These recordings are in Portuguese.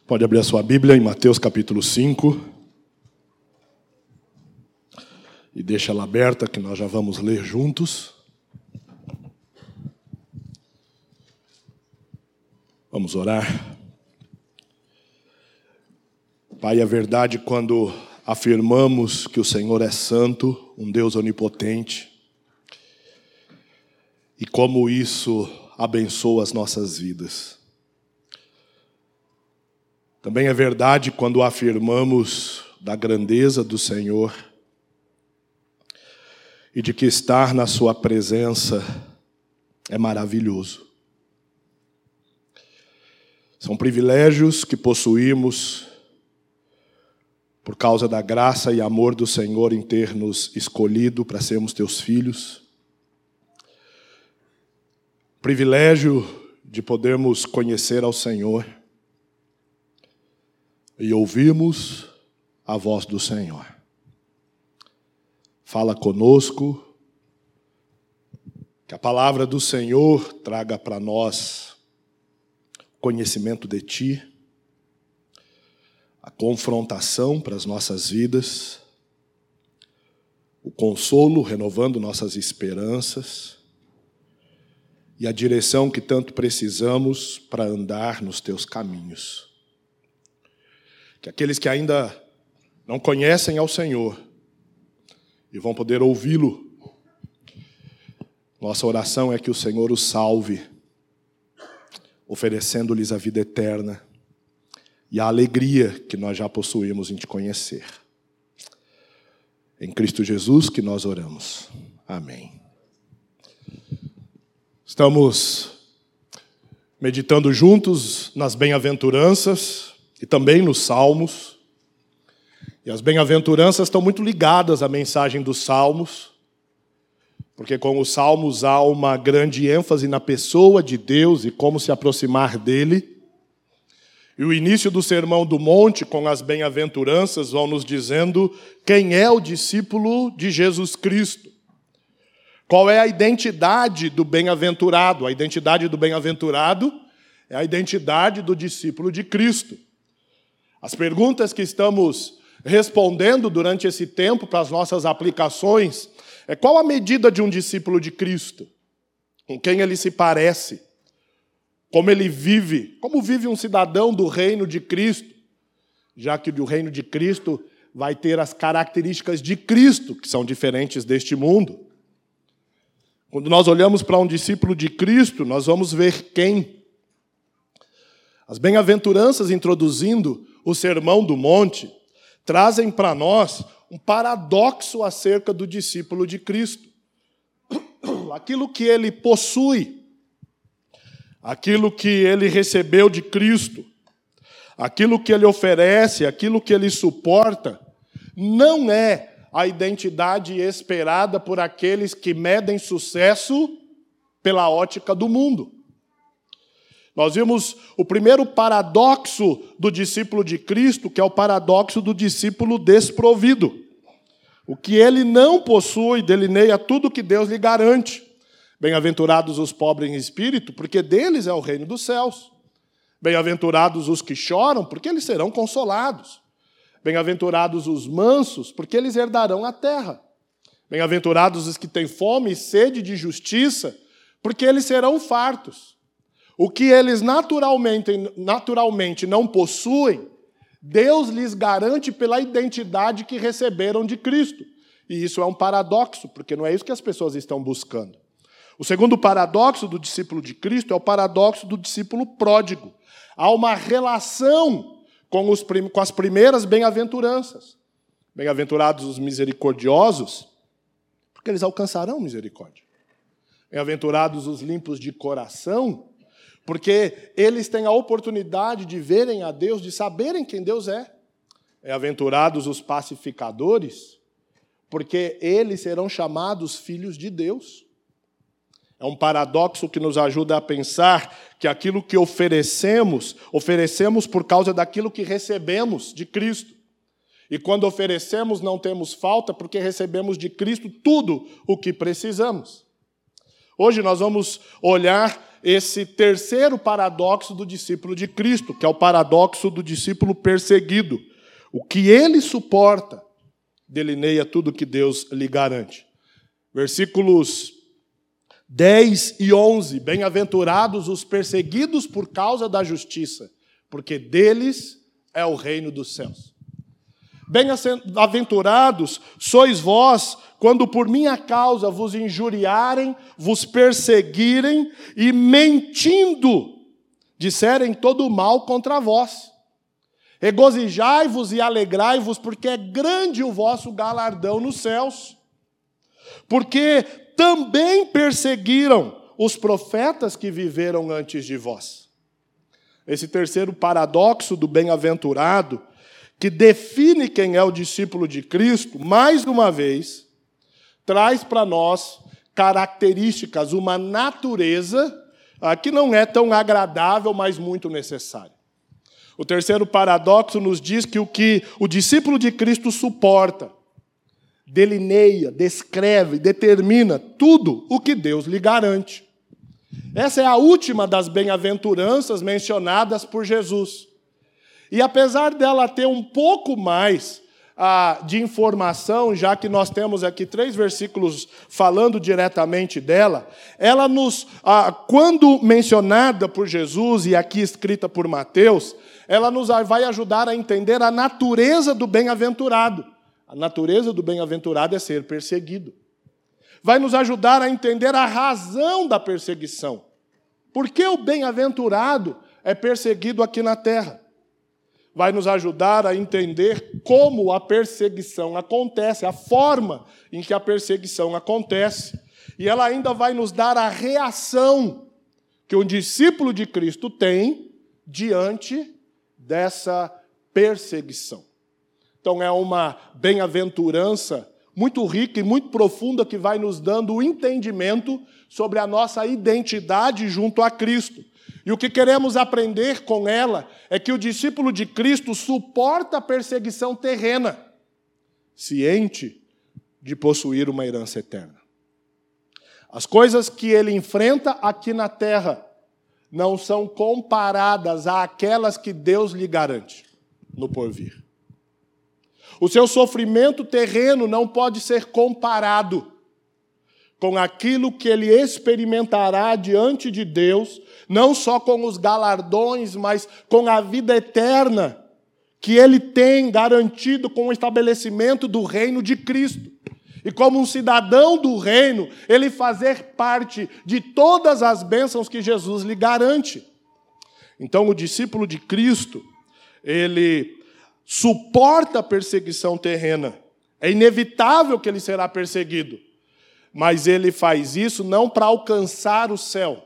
Pode abrir a sua Bíblia em Mateus capítulo 5. E deixa ela aberta que nós já vamos ler juntos. Vamos orar. Pai, é verdade quando afirmamos que o Senhor é santo, um Deus onipotente, e como isso abençoa as nossas vidas. Também é verdade quando afirmamos da grandeza do Senhor e de que estar na sua presença é maravilhoso. São privilégios que possuímos por causa da graça e amor do Senhor em ter nos escolhido para sermos teus filhos. Privilégio de podermos conhecer ao Senhor e ouvirmos a voz do Senhor. Fala conosco, que a palavra do Senhor traga para nós conhecimento de Ti, a confrontação para as nossas vidas, o consolo renovando nossas esperanças e a direção que tanto precisamos para andar nos Teus caminhos. Que aqueles que ainda não conhecem ao Senhor e vão poder ouvi-lo, nossa oração é que o Senhor os salve, oferecendo-lhes a vida eterna e a alegria que nós já possuímos em Te conhecer. Em Cristo Jesus que nós oramos. Amém. Estamos meditando juntos nas bem-aventuranças e também nos Salmos. E as bem-aventuranças estão muito ligadas à mensagem dos Salmos, porque com os Salmos há uma grande ênfase na pessoa de Deus e como se aproximar dele. E o início do Sermão do Monte, com as bem-aventuranças, vão nos dizendo quem é o discípulo de Jesus Cristo. Qual é a identidade do bem-aventurado? A identidade do bem-aventurado é a identidade do discípulo de Cristo. As perguntas que estamos respondendo durante esse tempo para as nossas aplicações é: qual a medida de um discípulo de Cristo? Com quem ele se parece? Como ele vive? Como vive um cidadão do reino de Cristo? Já que o reino de Cristo vai ter as características de Cristo, que são diferentes deste mundo. Quando nós olhamos para um discípulo de Cristo, nós vamos ver quem. As bem-aventuranças, introduzindo o Sermão do Monte, trazem para nós um paradoxo acerca do discípulo de Cristo. Aquilo que ele possui, aquilo que ele recebeu de Cristo, aquilo que ele oferece, aquilo que ele suporta, não é a identidade esperada por aqueles que medem sucesso pela ótica do mundo. Nós vimos o primeiro paradoxo do discípulo de Cristo, que é o paradoxo do discípulo desprovido. O que ele não possui delineia tudo que Deus lhe garante. Bem-aventurados os pobres em espírito, porque deles é o reino dos céus. Bem-aventurados os que choram, porque eles serão consolados. Bem-aventurados os mansos, porque eles herdarão a terra. Bem-aventurados os que têm fome e sede de justiça, porque eles serão fartos. O que eles naturalmente não possuem, Deus lhes garante pela identidade que receberam de Cristo. E isso é um paradoxo, porque não é isso que as pessoas estão buscando. O segundo paradoxo do discípulo de Cristo é o paradoxo do discípulo pródigo. Há uma relação com as primeiras bem-aventuranças. Bem-aventurados os misericordiosos, porque eles alcançarão misericórdia. Bem-aventurados os limpos de coração, porque eles têm a oportunidade de verem a Deus, de saberem quem Deus é. Bem-aventurados os pacificadores, porque eles serão chamados filhos de Deus. É um paradoxo que nos ajuda a pensar que aquilo que oferecemos por causa daquilo que recebemos de Cristo. E quando oferecemos, não temos falta, porque recebemos de Cristo tudo o que precisamos. Hoje nós vamos olhar esse terceiro paradoxo do discípulo de Cristo, que é o paradoxo do discípulo perseguido. O que ele suporta delineia tudo que Deus lhe garante. Versículos 10 e 11. Bem-aventurados os perseguidos por causa da justiça, porque deles é o reino dos céus. Bem-aventurados sois vós, quando por minha causa vos injuriarem, vos perseguirem e, mentindo, disserem todo o mal contra vós. Regozijai-vos e alegrai-vos, porque é grande o vosso galardão nos céus. Porque também perseguiram os profetas que viveram antes de vós. Esse terceiro paradoxo do bem-aventurado, que define quem é o discípulo de Cristo, mais uma vez, traz para nós características, uma natureza que não é tão agradável, mas muito necessária. O terceiro paradoxo nos diz que o discípulo de Cristo suporta, delineia, descreve, determina tudo o que Deus lhe garante. Essa é a última das bem-aventuranças mencionadas por Jesus. E apesar dela ter um pouco mais de informação, já que nós temos aqui 3 versículos falando diretamente dela, ela quando mencionada por Jesus e aqui escrita por Mateus, ela nos vai ajudar a entender a natureza do bem-aventurado. A natureza do bem-aventurado é ser perseguido. Vai nos ajudar a entender a razão da perseguição. Por que o bem-aventurado é perseguido aqui na terra? Vai nos ajudar a entender como a perseguição acontece, a forma em que a perseguição acontece. E ela ainda vai nos dar a reação que um discípulo de Cristo tem diante dessa perseguição. Então é uma bem-aventurança muito rica e muito profunda que vai nos dando o entendimento sobre a nossa identidade junto a Cristo. E o que queremos aprender com ela é que o discípulo de Cristo suporta a perseguição terrena, ciente de possuir uma herança eterna. As coisas que ele enfrenta aqui na terra não são comparadas àquelas que Deus lhe garante no porvir. O seu sofrimento terreno não pode ser comparado com aquilo que ele experimentará diante de Deus, não só com os galardões, mas com a vida eterna que ele tem garantido com o estabelecimento do reino de Cristo. E como um cidadão do reino, ele fazer parte de todas as bênçãos que Jesus lhe garante. Então, o discípulo de Cristo, ele suporta a perseguição terrena. É inevitável que ele será perseguido. Mas ele faz isso não para alcançar o céu.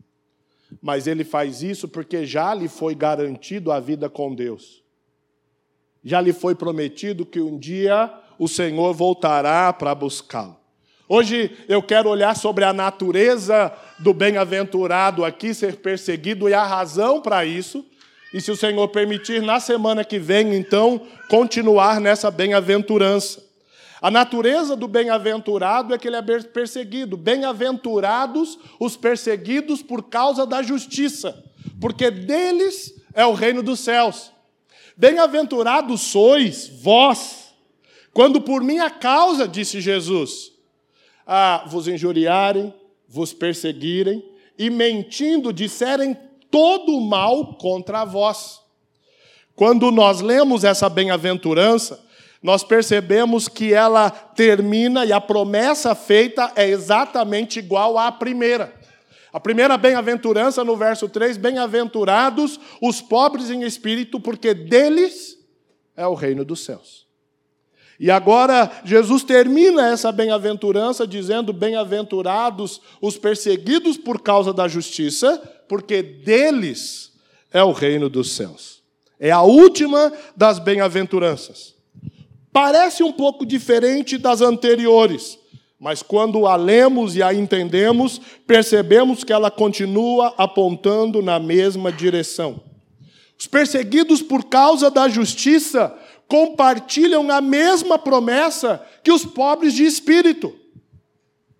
Mas ele faz isso porque já lhe foi garantido a vida com Deus. Já lhe foi prometido que um dia o Senhor voltará para buscá-lo. Hoje eu quero olhar sobre a natureza do bem-aventurado aqui, ser perseguido, e a razão para isso. E se o Senhor permitir, na semana que vem, então, continuar nessa bem-aventurança. A natureza do bem-aventurado é que ele é perseguido. Bem-aventurados os perseguidos por causa da justiça, porque deles é o reino dos céus. Bem-aventurados sois vós, quando por minha causa, disse Jesus, vos injuriarem, vos perseguirem e mentindo disserem todo o mal contra vós. Quando nós lemos essa bem-aventurança, nós percebemos que ela termina e a promessa feita é exatamente igual à primeira. A primeira bem-aventurança, no verso 3, bem-aventurados os pobres em espírito, porque deles é o reino dos céus. E agora Jesus termina essa bem-aventurança dizendo: bem-aventurados os perseguidos por causa da justiça, porque deles é o reino dos céus. É a última das bem-aventuranças. Parece um pouco diferente das anteriores, mas quando a lemos e a entendemos, percebemos que ela continua apontando na mesma direção. Os perseguidos por causa da justiça compartilham a mesma promessa que os pobres de espírito.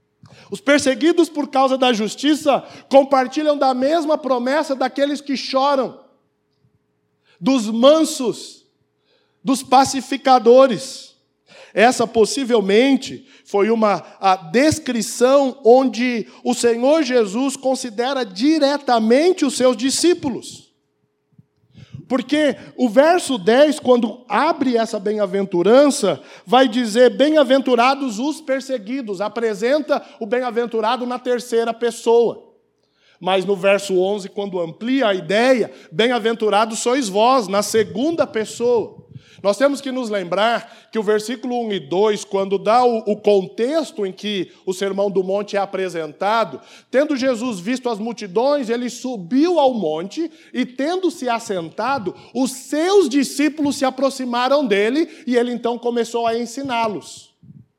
Os perseguidos por causa da justiça compartilham da mesma promessa daqueles que choram, dos mansos, dos pacificadores. Essa possivelmente foi a descrição onde o Senhor Jesus considera diretamente os seus discípulos. Porque o verso 10, quando abre essa bem-aventurança, vai dizer, bem-aventurados os perseguidos, apresenta o bem-aventurado na terceira pessoa. Mas no verso 11, quando amplia a ideia, bem-aventurados sois vós, na segunda pessoa. Nós temos que nos lembrar que o versículo 1 e 2, quando dá o contexto em que o Sermão do Monte é apresentado, tendo Jesus visto as multidões, ele subiu ao monte e, tendo se assentado, os seus discípulos se aproximaram dele e ele então começou a ensiná-los.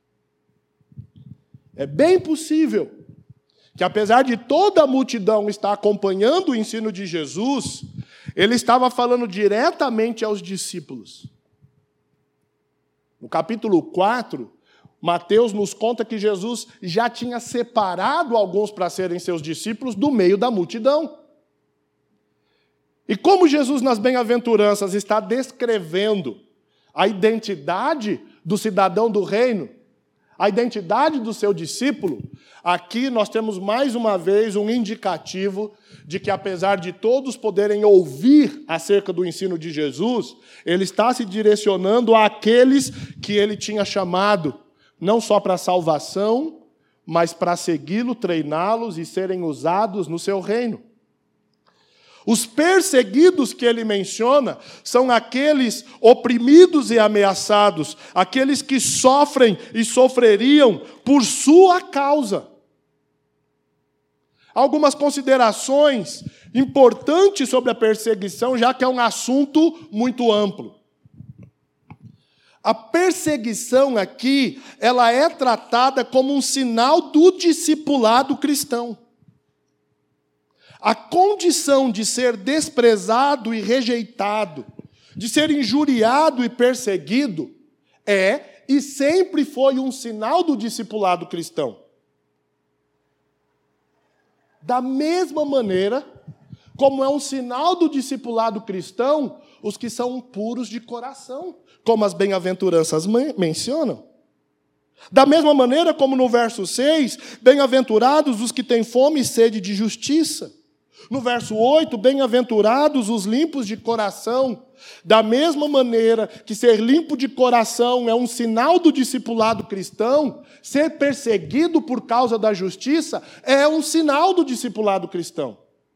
É bem possível que, apesar de toda a multidão estar acompanhando o ensino de Jesus, ele estava falando diretamente aos discípulos. No capítulo 4, Mateus nos conta que Jesus já tinha separado alguns para serem seus discípulos do meio da multidão. E como Jesus, nas bem-aventuranças, está descrevendo a identidade do cidadão do reino, a identidade do seu discípulo, aqui nós temos mais uma vez um indicativo de que, apesar de todos poderem ouvir acerca do ensino de Jesus, ele está se direcionando àqueles que ele tinha chamado, não só para a salvação, mas para segui-lo, treiná-los e serem usados no seu reino. Os perseguidos que ele menciona são aqueles oprimidos e ameaçados, aqueles que sofrem e sofreriam por sua causa. Algumas considerações importantes sobre a perseguição, já que é um assunto muito amplo. A perseguição aqui, ela é tratada como um sinal do discipulado cristão. A condição de ser desprezado e rejeitado, de ser injuriado e perseguido, é e sempre foi um sinal do discipulado cristão. Da mesma maneira, como é um sinal do discipulado cristão, os que são puros de coração, como as bem-aventuranças mencionam. Da mesma maneira como no verso 6, bem-aventurados os que têm fome e sede de justiça. No verso 8, bem-aventurados os limpos de coração. Da mesma maneira que ser limpo de coração é um sinal do discipulado cristão, ser perseguido por causa da justiça é um sinal do discipulado cristão.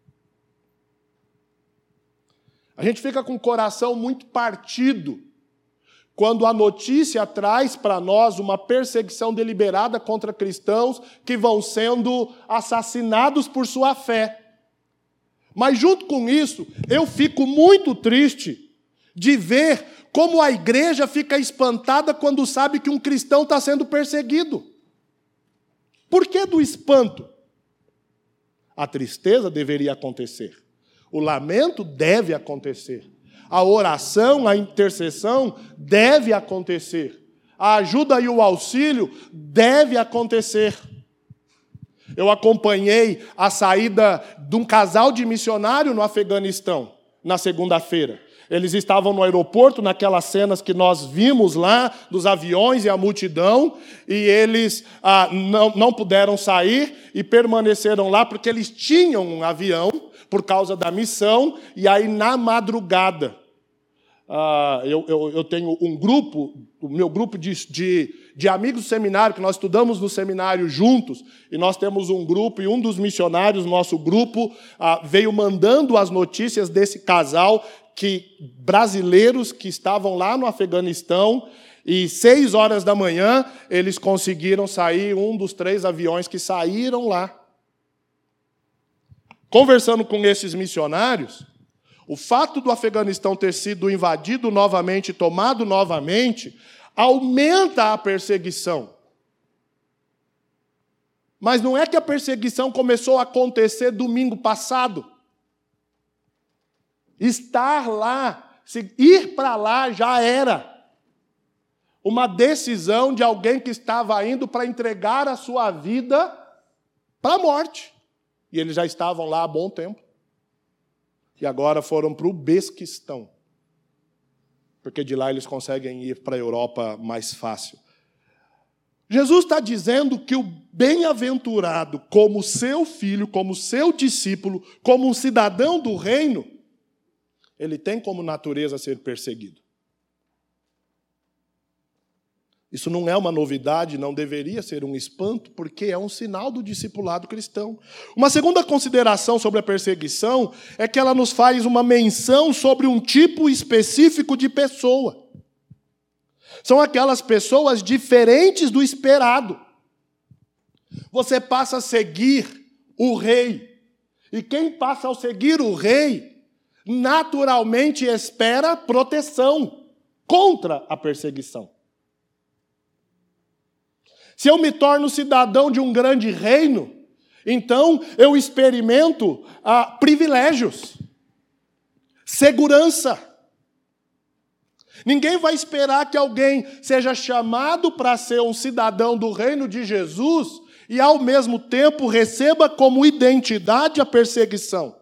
A gente fica com o coração muito partido quando a notícia traz para nós uma perseguição deliberada contra cristãos que vão sendo assassinados por sua fé. Mas, junto com isso, eu fico muito triste de ver como a igreja fica espantada quando sabe que um cristão está sendo perseguido. Por que do espanto? A tristeza deveria acontecer. O lamento deve acontecer. A oração, a intercessão deve acontecer. A ajuda e o auxílio deve acontecer. Eu acompanhei a saída de um casal de missionário no Afeganistão, na segunda-feira. Eles estavam no aeroporto, naquelas cenas que nós vimos lá, dos aviões e a multidão, e eles não puderam sair e permaneceram lá porque eles tinham um avião por causa da missão, e aí na madrugada, eu tenho um grupo, o meu grupo de amigos do seminário, que nós estudamos no seminário juntos, e nós temos um grupo, e um dos missionários, nosso grupo, veio mandando as notícias desse casal, brasileiros que estavam lá no Afeganistão, e 6 horas da manhã eles conseguiram sair, um dos 3 aviões que saíram lá. Conversando com esses missionários, o fato do Afeganistão ter sido invadido novamente, tomado novamente, aumenta a perseguição. Mas não é que a perseguição começou a acontecer domingo passado. Estar lá, ir para lá já era uma decisão de alguém que estava indo para entregar a sua vida para a morte. E eles já estavam lá há bom tempo. E agora foram para o Bequistão. Porque de lá eles conseguem ir para a Europa mais fácil. Jesus está dizendo que o bem-aventurado, como seu filho, como seu discípulo, como um cidadão do reino, ele tem como natureza ser perseguido. Isso não é uma novidade, não deveria ser um espanto, porque é um sinal do discipulado cristão. Uma segunda consideração sobre a perseguição é que ela nos faz uma menção sobre um tipo específico de pessoa. São aquelas pessoas diferentes do esperado. Você passa a seguir o rei. E quem passa a seguir o rei, naturalmente espera proteção contra a perseguição. Se eu me torno cidadão de um grande reino, então eu experimento privilégios, segurança. Ninguém vai esperar que alguém seja chamado para ser um cidadão do reino de Jesus e, ao mesmo tempo, receba como identidade a perseguição.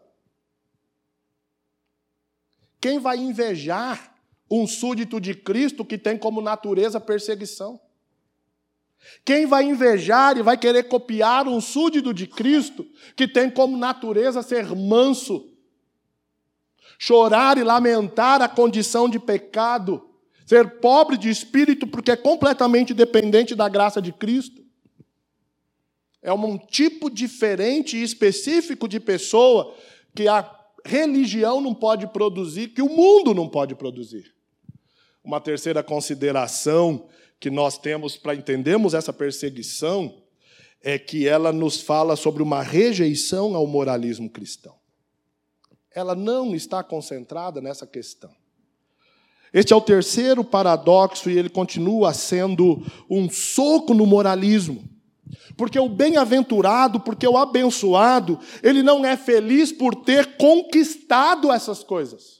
Quem vai invejar um súdito de Cristo que tem como natureza a perseguição? Quem vai invejar e vai querer copiar um súdito de Cristo que tem como natureza ser manso, chorar e lamentar a condição de pecado, ser pobre de espírito porque é completamente dependente da graça de Cristo? É um tipo diferente e específico de pessoa que a religião não pode produzir, que o mundo não pode produzir. Uma terceira consideração que nós temos para entendermos essa perseguição é que ela nos fala sobre uma rejeição ao moralismo cristão. Ela não está concentrada nessa questão. Este é o terceiro paradoxo e ele continua sendo um soco no moralismo. Porque o bem-aventurado, porque o abençoado, ele não é feliz por ter conquistado essas coisas.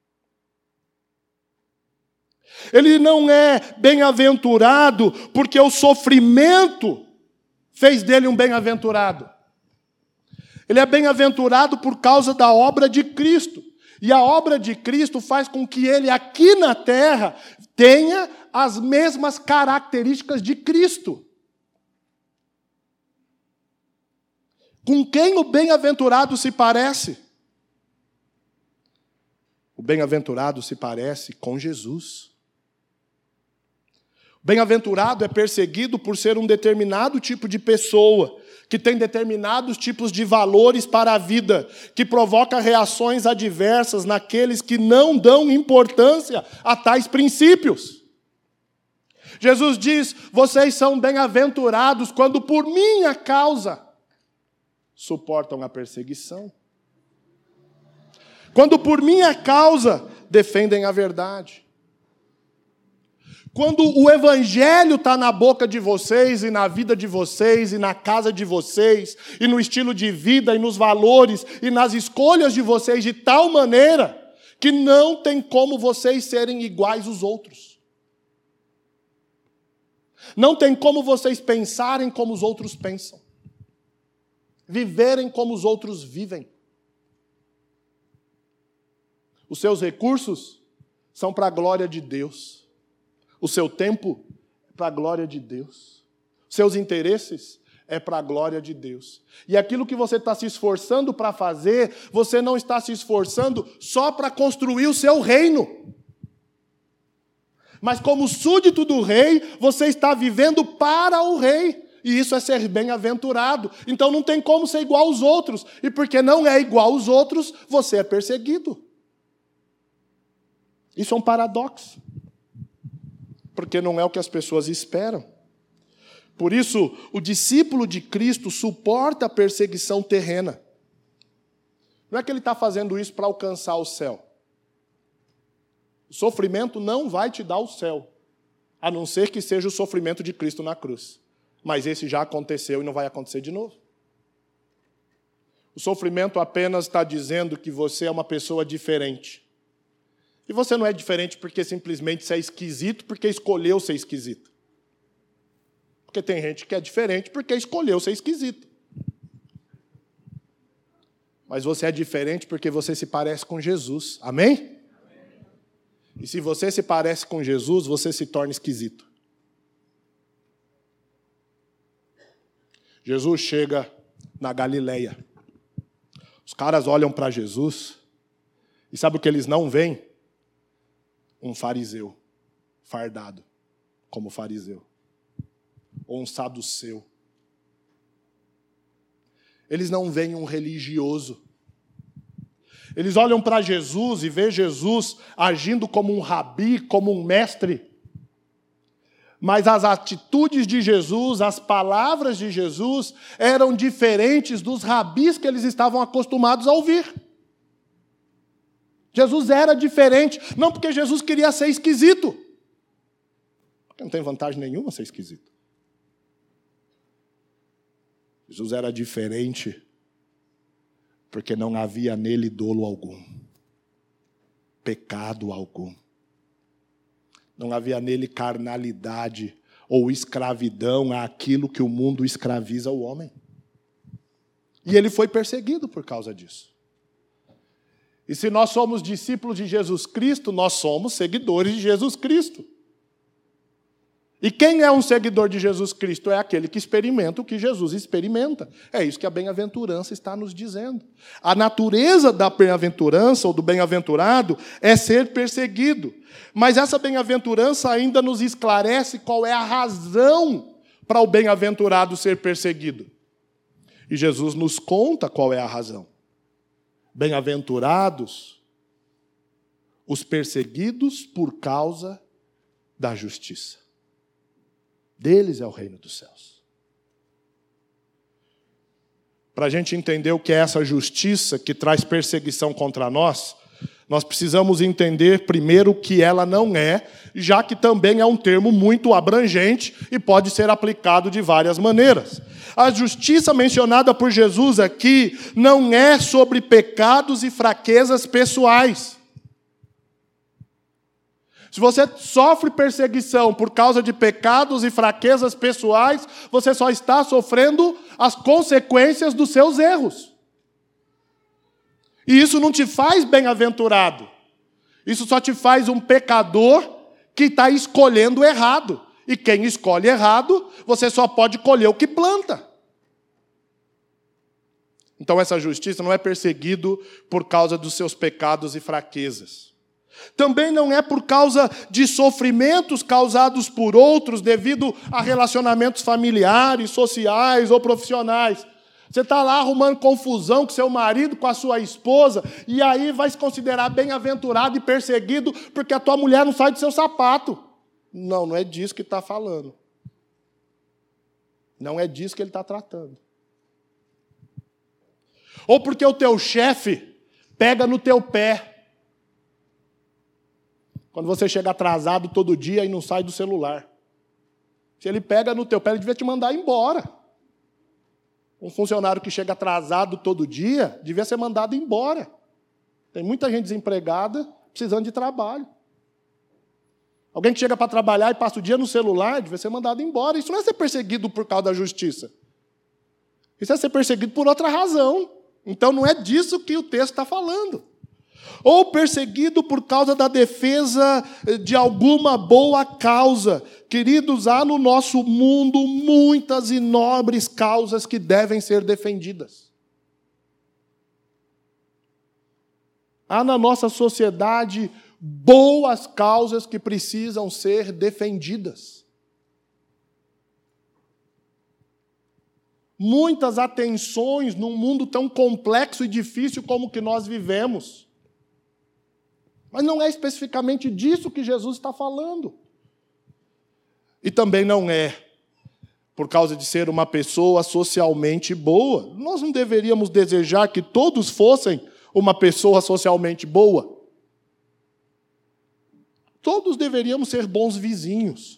Ele não é bem-aventurado porque o sofrimento fez dele um bem-aventurado. Ele é bem-aventurado por causa da obra de Cristo. E a obra de Cristo faz com que ele aqui na terra tenha as mesmas características de Cristo. Com quem o bem-aventurado se parece? O bem-aventurado se parece com Jesus. O bem-aventurado é perseguido por ser um determinado tipo de pessoa, que tem determinados tipos de valores para a vida, que provoca reações adversas naqueles que não dão importância a tais princípios. Jesus diz: vocês são bem-aventurados quando por minha causa suportam a perseguição. Quando por minha causa defendem a verdade. Quando o evangelho está na boca de vocês, e na vida de vocês, e na casa de vocês, e no estilo de vida, e nos valores, e nas escolhas de vocês, de tal maneira que não tem como vocês serem iguais aos outros. Não tem como vocês pensarem como os outros pensam. Viverem como os outros vivem. Os seus recursos são para a glória de Deus. O seu tempo é para a glória de Deus. Os seus interesses é para a glória de Deus. E aquilo que você está se esforçando para fazer, você não está se esforçando só para construir o seu reino. Mas como súdito do rei, você está vivendo para o rei. E isso é ser bem-aventurado. Então não tem como ser igual aos outros. E porque não é igual aos outros, você é perseguido. Isso é um paradoxo. Porque não é o que as pessoas esperam. Por isso, o discípulo de Cristo suporta a perseguição terrena. Não é que ele está fazendo isso para alcançar o céu. O sofrimento não vai te dar o céu, a não ser que seja o sofrimento de Cristo na cruz. Mas esse já aconteceu e não vai acontecer de novo. O sofrimento apenas está dizendo que você é uma pessoa diferente. E você não é diferente porque simplesmente você é esquisito, porque escolheu ser esquisito. Porque tem gente que é diferente porque escolheu ser esquisito. Mas você é diferente porque você se parece com Jesus. Amém? E se você se parece com Jesus, você se torna esquisito. Jesus chega na Galileia. Os caras olham para Jesus e sabe o que eles não veem? Um fariseu fardado como fariseu. Ou um saduceu. Eles não veem um religioso. Eles olham para Jesus e veem Jesus agindo como um rabi, como um mestre. Mas as atitudes de Jesus, as palavras de Jesus, eram diferentes dos rabis que eles estavam acostumados a ouvir. Jesus era diferente, não porque Jesus queria ser esquisito. Porque não tem vantagem nenhuma ser esquisito. Jesus era diferente porque não havia nele dolo algum, pecado algum. Não havia nele carnalidade ou escravidão àquilo que o mundo escraviza o homem. E ele foi perseguido por causa disso. E se nós somos discípulos de Jesus Cristo, nós somos seguidores de Jesus Cristo. E quem é um seguidor de Jesus Cristo? É aquele que experimenta o que Jesus experimenta. É isso que a bem-aventurança está nos dizendo. A natureza da bem-aventurança, ou do bem-aventurado, é ser perseguido. Mas essa bem-aventurança ainda nos esclarece qual é a razão para o bem-aventurado ser perseguido. E Jesus nos conta qual é a razão. Bem-aventurados os perseguidos por causa da justiça. Deles é o reino dos céus. Para a gente entender o que é essa justiça que traz perseguição contra nós, nós precisamos entender primeiro o que ela não é, já que também é um termo muito abrangente e pode ser aplicado de várias maneiras. A justiça mencionada por Jesus aqui não é sobre pecados e fraquezas pessoais. Se você sofre perseguição por causa de pecados e fraquezas pessoais, você só está sofrendo as consequências dos seus erros. E isso não te faz bem-aventurado. Isso só te faz um pecador que está escolhendo errado. E quem escolhe errado, você só pode colher o que planta. Então essa justiça não é perseguido por causa dos seus pecados e fraquezas. Também não é por causa de sofrimentos causados por outros devido a relacionamentos familiares, sociais ou profissionais. Você está lá arrumando confusão com seu marido, com a sua esposa, e aí vai se considerar bem-aventurado e perseguido porque a tua mulher não sai do seu sapato. Não, não é disso que está falando. Não é disso que ele está tratando. Ou porque o teu chefe pega no teu pé. Quando você chega atrasado todo dia e não sai do celular. Se ele pega no teu pé, ele devia te mandar embora. Um funcionário que chega atrasado todo dia, devia ser mandado embora. Tem muita gente desempregada, precisando de trabalho. Alguém que chega para trabalhar e passa o dia no celular, devia ser mandado embora. Isso não é ser perseguido por causa da justiça. Isso é ser perseguido por outra razão. Então não é disso que o texto está falando. Ou perseguido por causa da defesa de alguma boa causa. Queridos, há no nosso mundo muitas e nobres causas que devem ser defendidas. Há na nossa sociedade boas causas que precisam ser defendidas. Muitas atenções num mundo tão complexo e difícil como o que nós vivemos. Mas não é especificamente disso que Jesus está falando. E também não é por causa de ser uma pessoa socialmente boa. Nós não deveríamos desejar que todos fossem uma pessoa socialmente boa. Todos deveríamos ser bons vizinhos.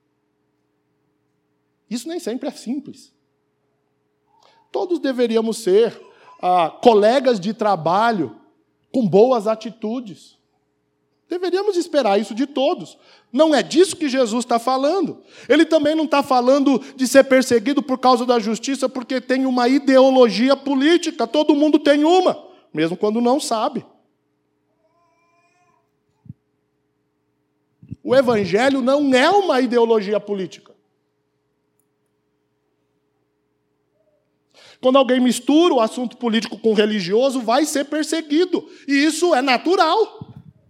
Isso nem sempre é simples. Todos deveríamos ser colegas de trabalho com boas atitudes. Deveríamos esperar isso de todos. Não é disso que Jesus está falando. Ele também não está falando de ser perseguido por causa da justiça porque tem uma ideologia política. Todo mundo tem uma, mesmo quando não sabe. O evangelho não é uma ideologia política. Quando alguém mistura o assunto político com religioso, vai ser perseguido. E isso é natural.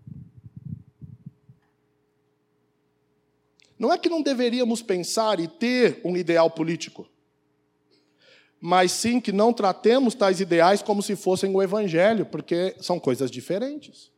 Não é que não deveríamos pensar e ter um ideal político, mas sim que não tratemos tais ideais como se fossem o evangelho, porque são coisas diferentes.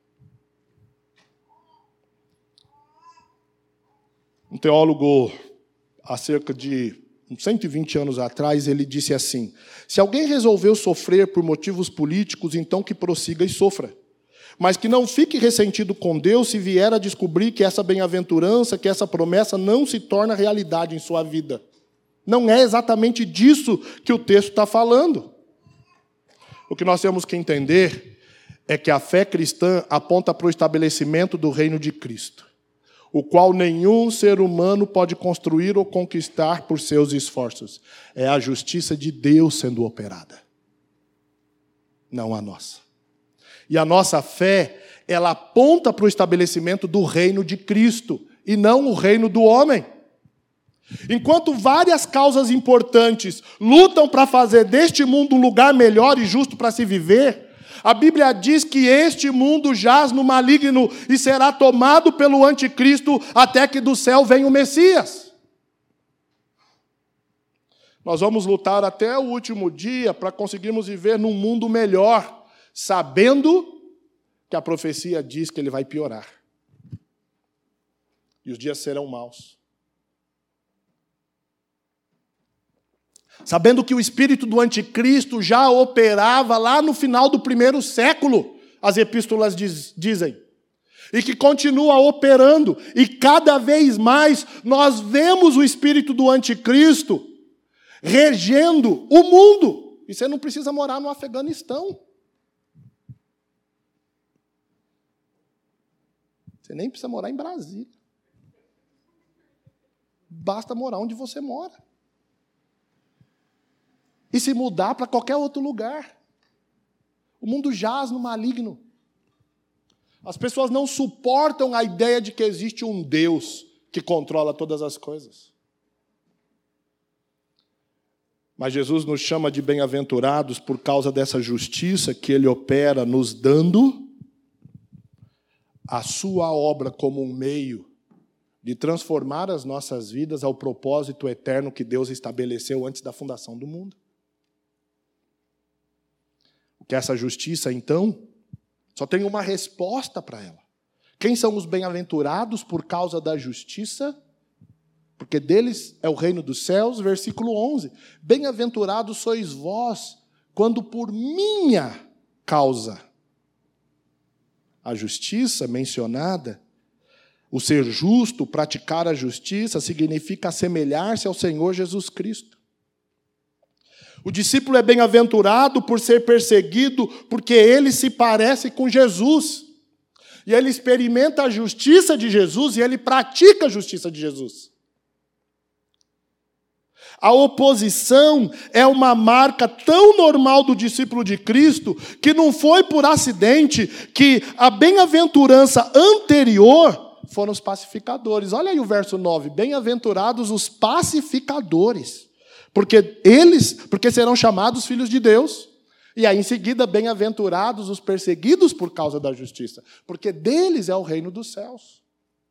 Um teólogo, há cerca de 120 anos atrás, ele disse assim: se alguém resolveu sofrer por motivos políticos, então que prossiga e sofra. Mas que não fique ressentido com Deus se vier a descobrir que essa bem-aventurança, que essa promessa não se torna realidade em sua vida. Não é exatamente disso que o texto está falando. O que nós temos que entender é que a fé cristã aponta para o estabelecimento do reino de Cristo, o qual nenhum ser humano pode construir ou conquistar por seus esforços. É a justiça de Deus sendo operada, não a nossa. E a nossa fé, ela aponta para o estabelecimento do reino de Cristo, e não o reino do homem. Enquanto várias causas importantes lutam para fazer deste mundo um lugar melhor e justo para se viver, a Bíblia diz que este mundo jaz no maligno e será tomado pelo anticristo até que do céu venha o Messias. Nós vamos lutar até o último dia para conseguirmos viver num mundo melhor, sabendo que a profecia diz que ele vai piorar. E os dias serão maus. Sabendo que o espírito do anticristo já operava lá no final do primeiro século, as epístolas dizem, e que continua operando, e cada vez mais nós vemos o espírito do anticristo regendo o mundo. E você não precisa morar no Afeganistão. Você nem precisa morar em Brasília. Basta morar onde você mora. E se mudar para qualquer outro lugar. O mundo jaz no maligno. As pessoas não suportam a ideia de que existe um Deus que controla todas as coisas. Mas Jesus nos chama de bem-aventurados por causa dessa justiça que Ele opera, nos dando a sua obra como um meio de transformar as nossas vidas ao propósito eterno que Deus estabeleceu antes da fundação do mundo. Que essa justiça, então, só tem uma resposta para ela. Quem são os bem-aventurados por causa da justiça? Porque deles é o reino dos céus, versículo 11. Bem-aventurados sois vós, quando por minha causa. A justiça mencionada, o ser justo, praticar a justiça, significa assemelhar-se ao Senhor Jesus Cristo. O discípulo é bem-aventurado por ser perseguido, porque ele se parece com Jesus. E ele experimenta a justiça de Jesus e ele pratica a justiça de Jesus. A oposição é uma marca tão normal do discípulo de Cristo que não foi por acidente que a bem-aventurança anterior foram os pacificadores. Olha aí o verso 9. Bem-aventurados os pacificadores, porque serão chamados filhos de Deus. E aí em seguida, bem-aventurados os perseguidos por causa da justiça, porque deles é o reino dos céus.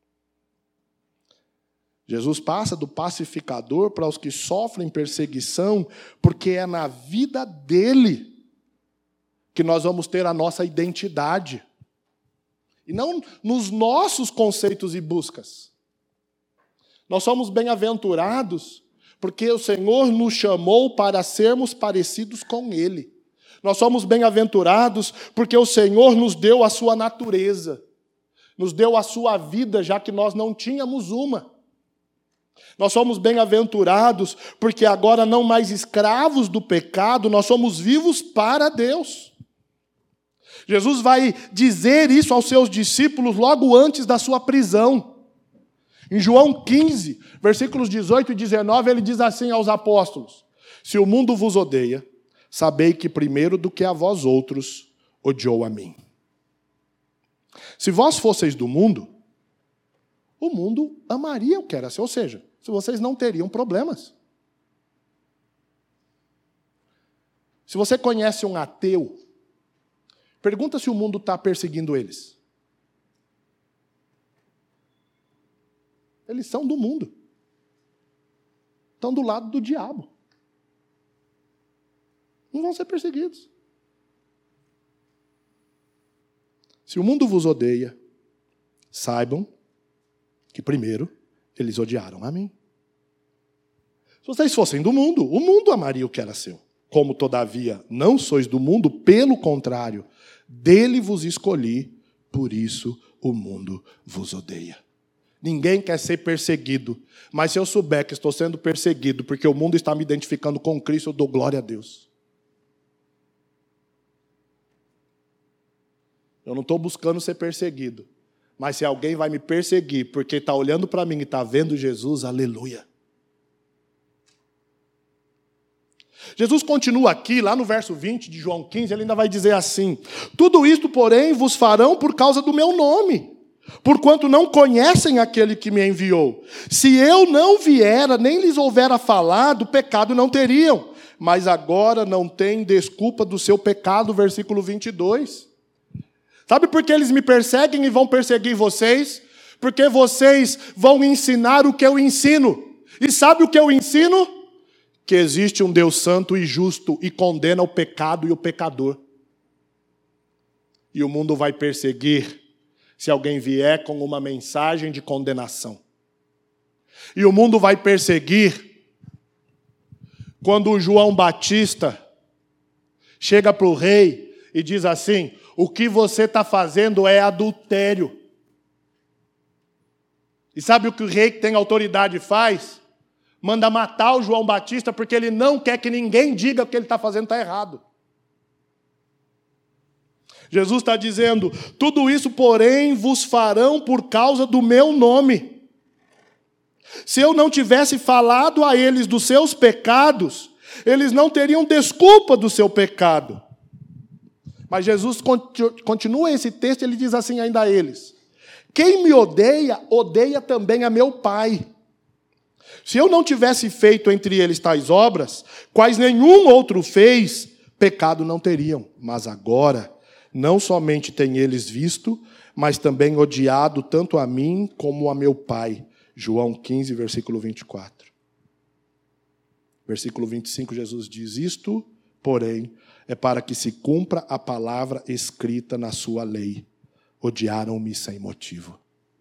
Jesus passa do pacificador para os que sofrem perseguição, porque é na vida dele que nós vamos ter a nossa identidade. E não nos nossos conceitos e buscas. Nós somos bem-aventurados porque o Senhor nos chamou para sermos parecidos com Ele. Nós somos bem-aventurados porque o Senhor nos deu a sua natureza, nos deu a sua vida, já que nós não tínhamos uma. Nós somos bem-aventurados porque agora não mais escravos do pecado, nós somos vivos para Deus. Jesus vai dizer isso aos seus discípulos logo antes da sua prisão. Em João 15, versículos 18 e 19, ele diz assim aos apóstolos: se o mundo vos odeia, sabei que primeiro do que a vós outros, odiou a mim. Se vós fosseis do mundo, o mundo amaria o que era seu, ou seja, se vocês não teriam problemas. Se você conhece um ateu, pergunta se o mundo está perseguindo eles. Eles são do mundo. Estão do lado do diabo. Não vão ser perseguidos. Se o mundo vos odeia, saibam que primeiro eles odiaram a mim. Se vocês fossem do mundo, o mundo amaria o que era seu. Como, todavia, não sois do mundo, pelo contrário, dele vos escolhi, por isso o mundo vos odeia. Ninguém quer ser perseguido, mas se eu souber que estou sendo perseguido porque o mundo está me identificando com Cristo, eu dou glória a Deus. Eu não estou buscando ser perseguido, mas se alguém vai me perseguir porque está olhando para mim e está vendo Jesus, aleluia. Jesus continua aqui, lá no verso 20 de João 15, ele ainda vai dizer assim: tudo isto, porém, vos farão por causa do meu nome, porquanto não conhecem aquele que me enviou. Se eu não viera, nem lhes houvera falado, pecado não teriam, mas agora não tem desculpa do seu pecado, versículo 22. Sabe por que eles me perseguem e vão perseguir vocês? Porque vocês vão ensinar o que eu ensino. E sabe o que eu ensino? Que existe um Deus santo e justo e condena o pecado e o pecador. E o mundo vai perseguir se alguém vier com uma mensagem de condenação. E o mundo vai perseguir quando o João Batista chega para o rei e diz assim: o que você está fazendo é adultério. E sabe o que o rei que tem autoridade faz? Manda matar o João Batista porque ele não quer que ninguém diga que o que ele está fazendo está errado. Jesus está dizendo: tudo isso, porém, vos farão por causa do meu nome. Se eu não tivesse falado a eles dos seus pecados, eles não teriam desculpa do seu pecado. Mas Jesus continua esse texto e ele diz assim ainda a eles: quem me odeia, odeia também a meu Pai. Se eu não tivesse feito entre eles tais obras, quais nenhum outro fez, pecado não teriam. Mas agora, não somente têm eles visto, mas também odiado tanto a mim como a meu Pai. João 15, versículo 24. Versículo 25, Jesus diz: isto, porém, é para que se cumpra a palavra escrita na sua lei. Odiaram-me sem motivo.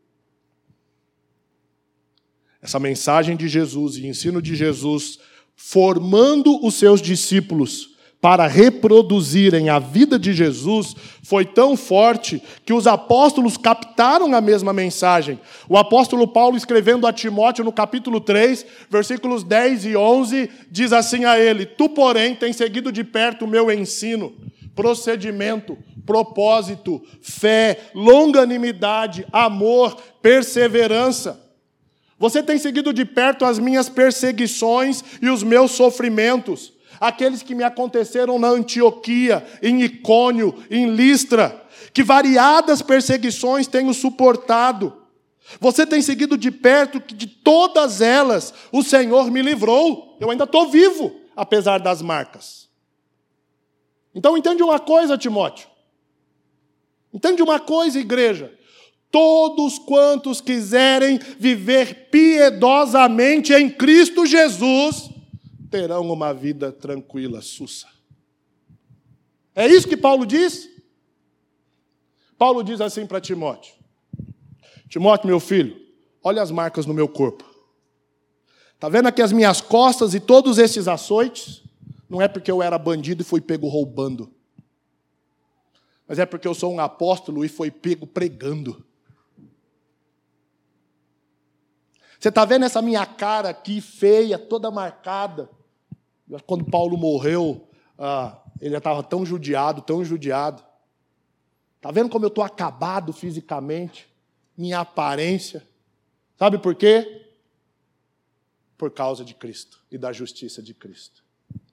Essa mensagem de Jesus e ensino de Jesus, formando os seus discípulos para reproduzirem a vida de Jesus, foi tão forte que os apóstolos captaram a mesma mensagem. O apóstolo Paulo, escrevendo a Timóteo no capítulo 3, versículos 10 e 11, diz assim a ele: tu, porém, tens seguido de perto o meu ensino, procedimento, propósito, fé, longanimidade, amor, perseverança. Você tem seguido de perto as minhas perseguições e os meus sofrimentos, aqueles que me aconteceram na Antioquia, em Icônio, em Listra, que variadas perseguições tenho suportado. Você tem seguido de perto que de todas elas o Senhor me livrou. Eu ainda estou vivo, apesar das marcas. Então entende uma coisa, Timóteo. Entende uma coisa, igreja. Todos quantos quiserem viver piedosamente em Cristo Jesus, terão uma vida tranquila, sussa. É isso que Paulo diz? Paulo diz assim para Timóteo: Timóteo, meu filho, olha as marcas no meu corpo. Está vendo aqui as minhas costas e todos esses açoites? Não é porque eu era bandido e fui pego roubando, mas é porque eu sou um apóstolo e fui pego pregando. Você está vendo essa minha cara aqui, feia, toda marcada? Quando Paulo morreu, ele já estava tão judiado, tão judiado. Está vendo como eu estou acabado fisicamente? Minha aparência. Sabe por quê? Por causa de Cristo e da justiça de Cristo.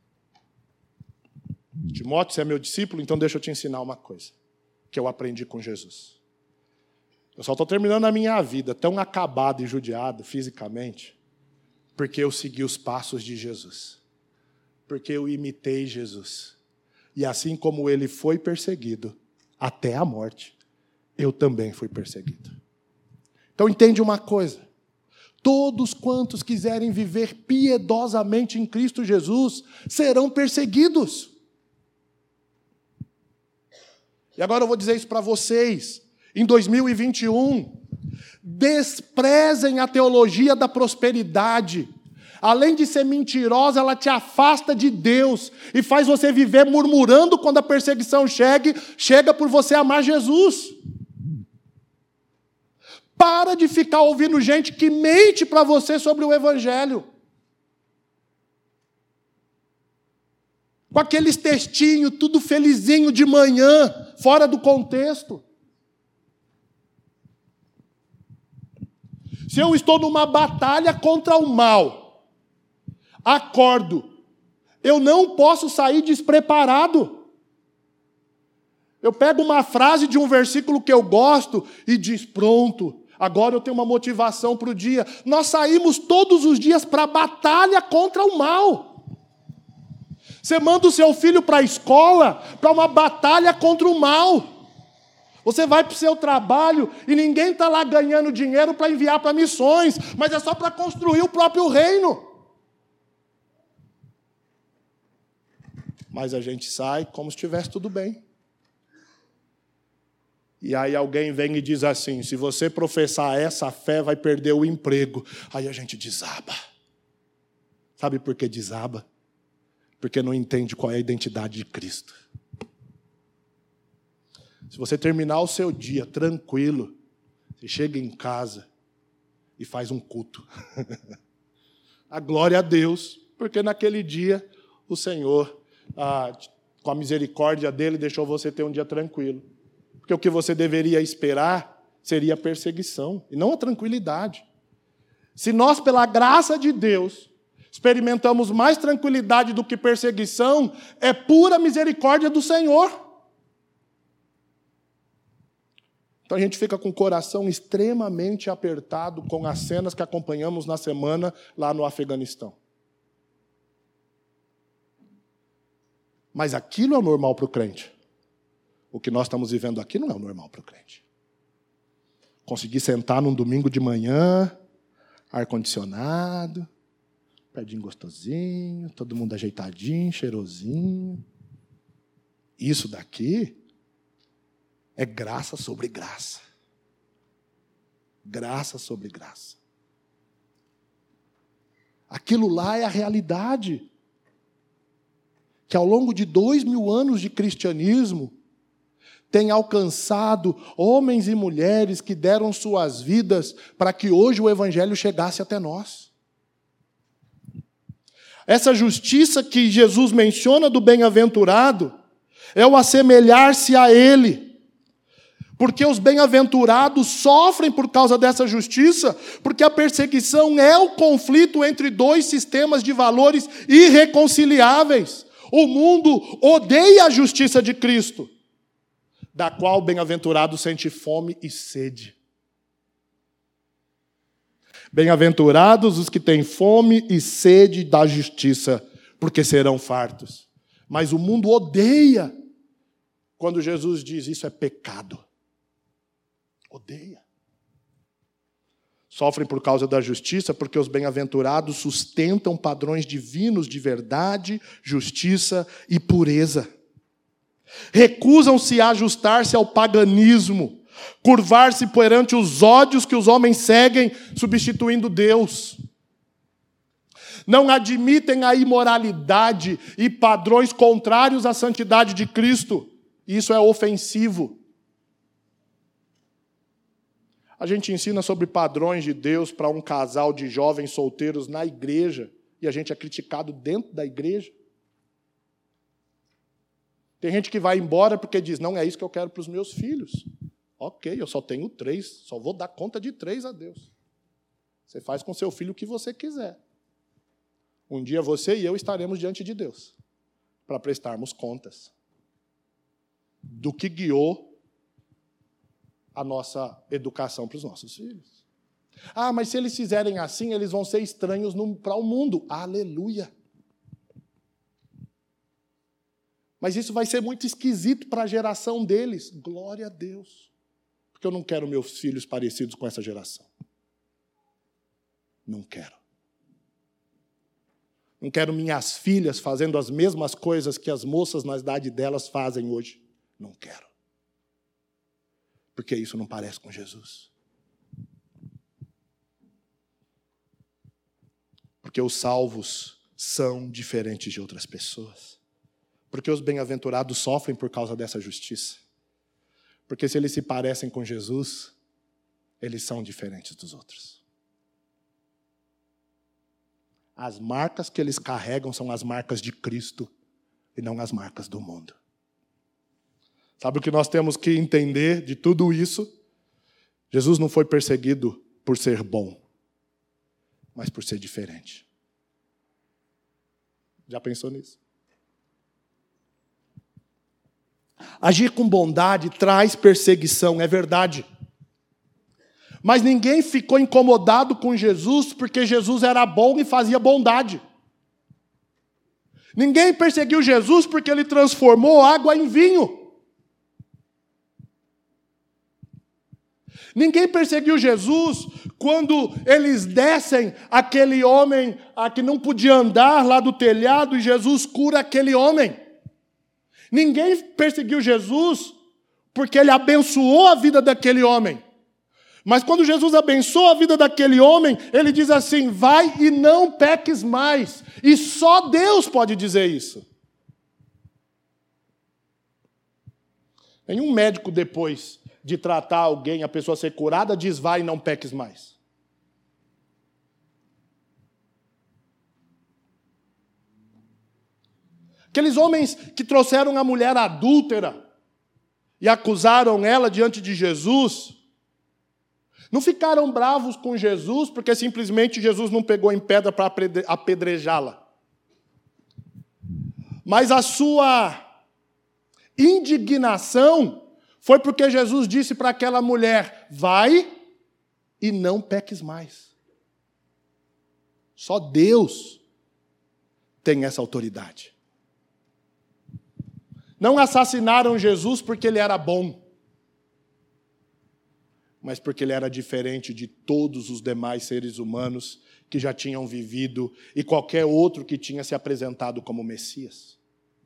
Timóteo, você é meu discípulo, então deixa eu te ensinar uma coisa que eu aprendi com Jesus. Eu só estou terminando a minha vida tão acabado e judiado fisicamente porque eu segui os passos de Jesus. Porque eu imitei Jesus. E assim como ele foi perseguido até a morte, eu também fui perseguido. Então entende uma coisa. Todos quantos quiserem viver piedosamente em Cristo Jesus serão perseguidos. E agora eu vou dizer isso para vocês. Em 2021, desprezem a teologia da prosperidade. Além de ser mentirosa, ela te afasta de Deus e faz você viver murmurando quando a perseguição chega por você amar Jesus. Para de ficar ouvindo gente que mente para você sobre o Evangelho. Com aqueles textinhos, tudo felizinho de manhã, fora do contexto. Se eu estou numa batalha contra o mal, acordo, eu não posso sair despreparado. Eu pego uma frase de um versículo que eu gosto e diz, pronto, agora eu tenho uma motivação para o dia. Nós saímos todos os dias para a batalha contra o mal. Você manda o seu filho para a escola, para uma batalha contra o mal. Você vai para o seu trabalho e ninguém está lá ganhando dinheiro para enviar para missões, mas é só para construir o próprio reino. Mas a gente sai como se estivesse tudo bem. E aí alguém vem e diz assim, se você professar essa fé, vai perder o emprego. Aí a gente desaba. Sabe por que desaba? Porque não entende qual é a identidade de Cristo. Se você terminar o seu dia tranquilo, você chega em casa e faz um culto. A glória a Deus, porque naquele dia o Senhor, com a misericórdia dele, deixou você ter um dia tranquilo. Porque o que você deveria esperar seria a perseguição, e não a tranquilidade. Se nós, pela graça de Deus, experimentamos mais tranquilidade do que perseguição, é pura misericórdia do Senhor. Então a gente fica com o coração extremamente apertado com as cenas que acompanhamos na semana lá no Afeganistão. Mas aquilo é o normal para o crente. O que nós estamos vivendo aqui não é o normal para o crente. Conseguir sentar num domingo de manhã, ar-condicionado, pedinho gostosinho, todo mundo ajeitadinho, cheirosinho. Isso daqui é graça sobre graça. Graça sobre graça. Aquilo lá é a realidade. Que ao longo de 2000 anos de cristianismo, tem alcançado homens e mulheres que deram suas vidas para que hoje o Evangelho chegasse até nós. Essa justiça que Jesus menciona do bem-aventurado é o assemelhar-se a Ele. Porque os bem-aventurados sofrem por causa dessa justiça, porque a perseguição é o conflito entre dois sistemas de valores irreconciliáveis. O mundo odeia a justiça de Cristo, da qual o bem-aventurado sente fome e sede. Bem-aventurados os que têm fome e sede da justiça, porque serão fartos. Mas o mundo odeia quando Jesus diz isso é pecado. Odeia. Sofrem por causa da justiça, porque os bem-aventurados sustentam padrões divinos de verdade, justiça e pureza. Recusam-se a ajustar-se ao paganismo, curvar-se perante os ódios que os homens seguem, substituindo Deus. Não admitem a imoralidade e padrões contrários à santidade de Cristo. Isso é ofensivo. A gente ensina sobre padrões de Deus para um casal de jovens solteiros na igreja, e a gente é criticado dentro da igreja. Tem gente que vai embora porque diz, não é isso que eu quero para os meus filhos. Ok, eu só tenho 3, só vou dar conta de 3 a Deus. Você faz com seu filho o que você quiser. Um dia você e eu estaremos diante de Deus para prestarmos contas do que guiou a nossa educação para os nossos filhos. Ah, mas se eles fizerem assim, eles vão ser estranhos para o mundo. Aleluia! Mas isso vai ser muito esquisito para a geração deles. Glória a Deus. Porque eu não quero meus filhos parecidos com essa geração. Não quero. Não quero minhas filhas fazendo as mesmas coisas que as moças na idade delas fazem hoje. Não quero. Porque isso não parece com Jesus. Porque os salvos são diferentes de outras pessoas. Porque os bem-aventurados sofrem por causa dessa justiça. Porque se eles se parecem com Jesus, eles são diferentes dos outros. As marcas que eles carregam são as marcas de Cristo e não as marcas do mundo. Sabe o que nós temos que entender de tudo isso? Jesus não foi perseguido por ser bom, mas por ser diferente. Já pensou nisso? Agir com bondade traz perseguição, é verdade. Mas ninguém ficou incomodado com Jesus porque Jesus era bom e fazia bondade. Ninguém perseguiu Jesus porque ele transformou água em vinho. Ninguém perseguiu Jesus quando eles descem aquele homem que não podia andar lá do telhado e Jesus cura aquele homem. Ninguém perseguiu Jesus porque ele abençoou a vida daquele homem. Mas quando Jesus abençoa a vida daquele homem, ele diz assim, vai e não peques mais. E só Deus pode dizer isso. Nenhum médico, depois de tratar alguém, a pessoa ser curada, diz, vai e não peques mais. Aqueles homens que trouxeram a mulher adúltera e acusaram ela diante de Jesus, não ficaram bravos com Jesus porque simplesmente Jesus não pegou em pedra para apedrejá-la. Mas a sua indignação foi porque Jesus disse para aquela mulher, vai e não peques mais. Só Deus tem essa autoridade. Não assassinaram Jesus porque ele era bom, mas porque ele era diferente de todos os demais seres humanos que já tinham vivido e qualquer outro que tinha se apresentado como Messias.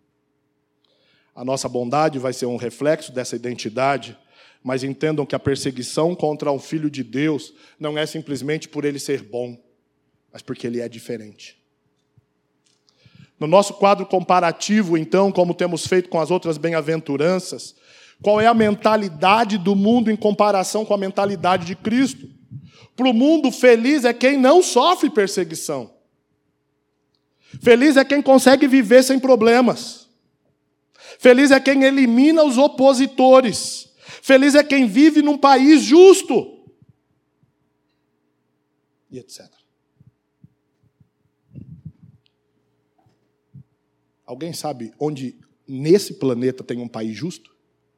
A nossa bondade vai ser um reflexo dessa identidade, mas entendam que a perseguição contra um filho de Deus não é simplesmente por ele ser bom, mas porque ele é diferente. No nosso quadro comparativo, então, como temos feito com as outras bem-aventuranças, qual é a mentalidade do mundo em comparação com a mentalidade de Cristo? Para o mundo, feliz é quem não sofre perseguição. Feliz é quem consegue viver sem problemas. Feliz é quem elimina os opositores. Feliz é quem vive num país justo. E etc. Alguém sabe onde nesse planeta tem um país justo?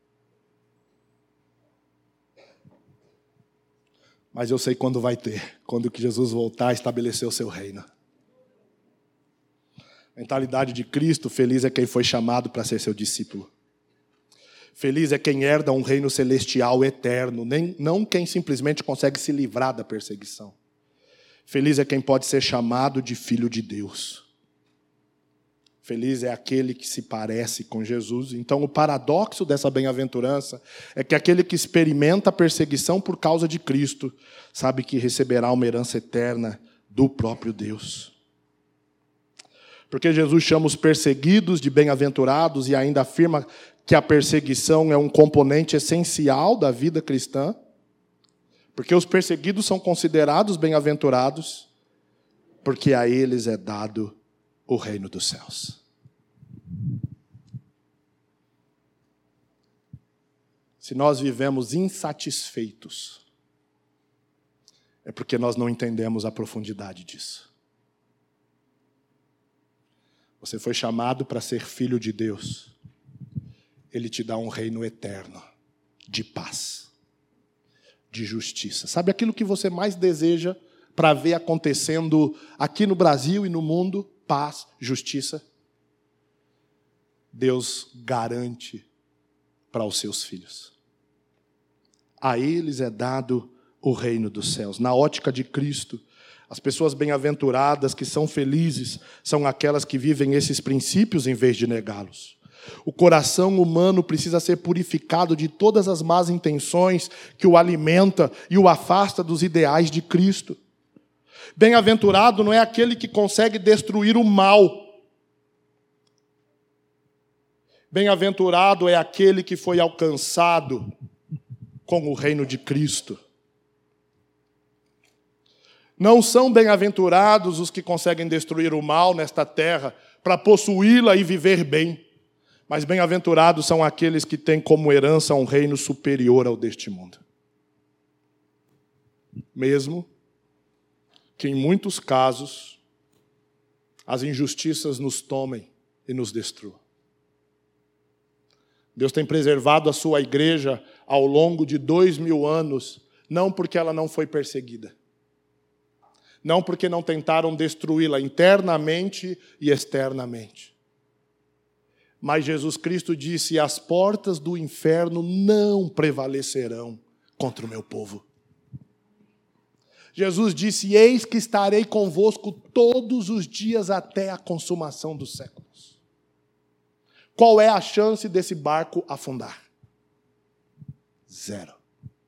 Mas eu sei quando vai ter, quando que Jesus voltar a estabelecer o seu reino. Mentalidade de Cristo, feliz é quem foi chamado para ser seu discípulo. Feliz é quem herda um reino celestial eterno, não quem simplesmente consegue se livrar da perseguição. Feliz é quem pode ser chamado de filho de Deus. Feliz é aquele que se parece com Jesus. Então, o paradoxo dessa bem-aventurança é que aquele que experimenta a perseguição por causa de Cristo sabe que receberá uma herança eterna do próprio Deus. Porque Jesus chama os perseguidos de bem-aventurados e ainda afirma que a perseguição é um componente essencial da vida cristã. Porque os perseguidos são considerados bem-aventurados, porque a eles é dado o reino dos céus. Se nós vivemos insatisfeitos, é porque nós não entendemos a profundidade disso. Você foi chamado para ser filho de Deus. Ele te dá um reino eterno, de paz, de justiça. Sabe aquilo que você mais deseja para ver acontecendo aqui no Brasil e no mundo? Paz, justiça. Deus garante para os seus filhos. A eles é dado o reino dos céus. Na ótica de Cristo, as pessoas bem-aventuradas que são felizes são aquelas que vivem esses princípios em vez de negá-los. O coração humano precisa ser purificado de todas as más intenções que o alimenta e o afasta dos ideais de Cristo. Bem-aventurado não é aquele que consegue destruir o mal. Bem-aventurado é aquele que foi alcançado com o reino de Cristo. Não são bem-aventurados os que conseguem destruir o mal nesta terra para possuí-la e viver bem. Mas bem-aventurados são aqueles que têm como herança um reino superior ao deste mundo. Mesmo que em muitos casos as injustiças nos tomem e nos destruam. Deus tem preservado a sua igreja ao longo de 2000 anos, não porque ela não foi perseguida. Não porque não tentaram destruí-la internamente e externamente. Mas Jesus Cristo disse: as portas do inferno não prevalecerão contra o meu povo. Jesus disse: eis que estarei convosco todos os dias até a consumação dos séculos. Qual é a chance desse barco afundar? 0.